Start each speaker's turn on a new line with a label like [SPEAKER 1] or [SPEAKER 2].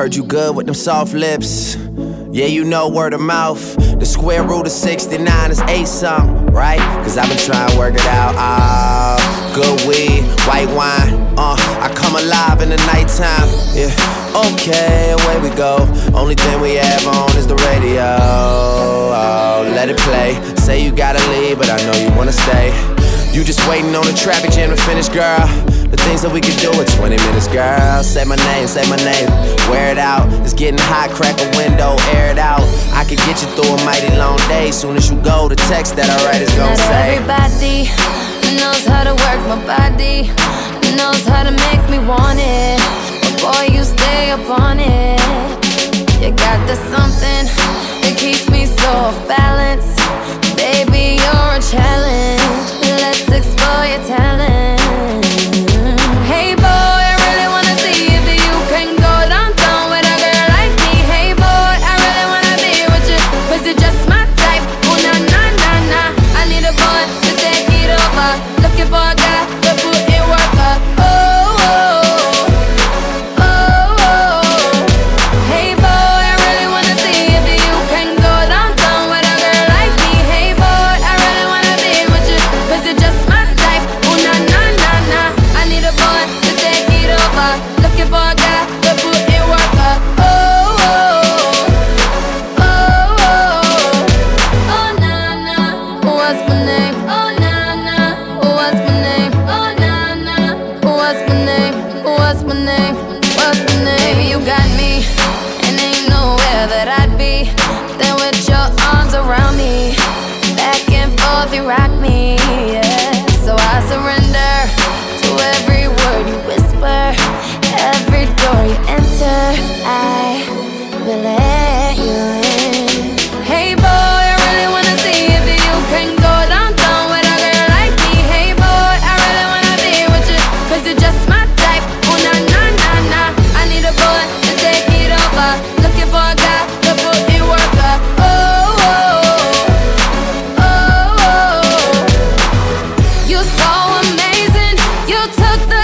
[SPEAKER 1] Heard you good with them soft lips. Yeah, you know word of mouth. The square root of 69 is 8 something, right? Cause I've been trying to work it out. Good weed, white wine. I come alive in the nighttime. Yeah, okay, away we go. Only thing we have on is the radio. Oh, let it play. Say you gotta leave, but I know you wanna stay. You just waiting on the traffic jam to finish, girl. The things that we could do in 20 minutes, girl. Say my name, wear it out. It's getting hot, crack a window, air it out. I could get you through a mighty long day. Soon as you go, the text that I write is gonna say.
[SPEAKER 2] Everybody knows how to work my body, knows how to make me want it. But boy, you stay up on it. You got the something that keeps me so off balance. Baby, you're a challenge. Let's explore your talent. Hey boy, I really wanna see if you can go downtown with a girl like me. Hey boy, I really wanna be with you, cause you're just my type. Oh na na na na, I need a boy to take it over. Looking for a guy to put in work up. Oh, oh, oh, oh. Hey boy, I really wanna see if you can go downtown with a girl like me. Hey boy, I really wanna be with you, cause you're just my type. Oh na na na na, I need a boy to take it over. Looking for a guy to put in work up. Oh, oh, oh, oh, oh na na, what's my name? Oh na na, what's my name? Oh na na, what's my name? What's my name? What's my name? You got me, and ain't nowhere that I'd be than with your arms around me. Back and forth you rock me, yeah. So I surrender to every word you whisper, every door you enter. I will let you in. Hey boy, I really wanna see if you can go downtown with a girl like me. Hey boy, I really wanna be with you, cause you're just my type. Oh na na na na, I need a boy to take it over. Looking for a guy to put in work up. Oh, oh, oh, oh. You're so amazing. You took the